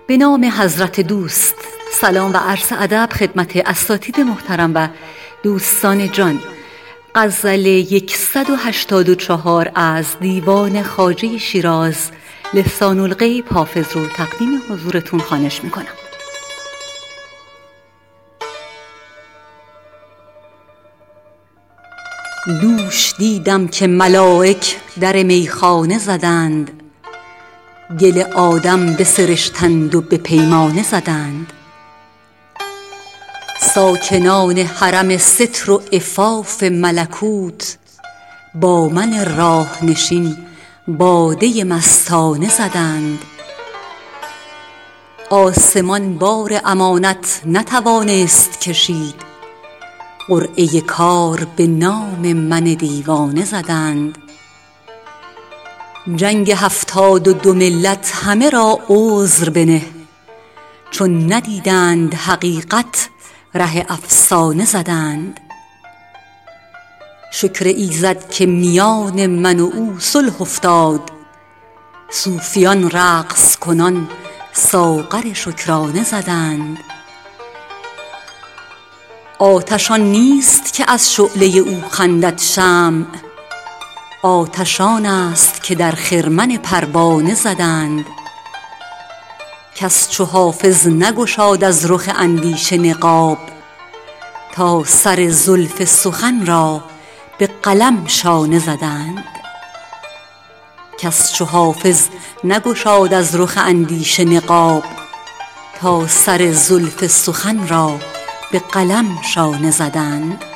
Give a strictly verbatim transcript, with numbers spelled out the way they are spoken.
به نام حضرت دوست. سلام و عرض ادب خدمت اساتید محترم و دوستان جان. غزل صد و هشتاد و چهار از دیوان خواجه شیراز لسان الغیب حافظ رو تقدیم حضورتون خوانش میکنم. دوش دیدم که ملائک در میخانه زدند، گل آدم بسرشتند و به پیمانه زدند. ساکنان حرم ستر و عفاف ملکوت با من راه نشین باده مستانه زدند. آسمان بار امانت نتوانست کشید، قرعه کار به نام من دیوانه زدند. جنگ هفتاد و دو ملت همه را عذر بنه، چون ندیدند حقیقت ره افسانه زدند. شکر ایزد که میان من و او صلح افتاد، صوفیان رقص کنان ساغر شکرانه زدند. آتش آن نیست که از شعله او خندد شمع، آتش آن است که در خرمن پروانه زدند. کس چو حافظ نگشاد از رخ اندیشه نقاب، تا سر زلف سخن را به قلم شانه زدند. کس چو حافظ نگشاد از رخ اندیشه نقاب، تا سر زلف سخن را به قلم شانه زدند.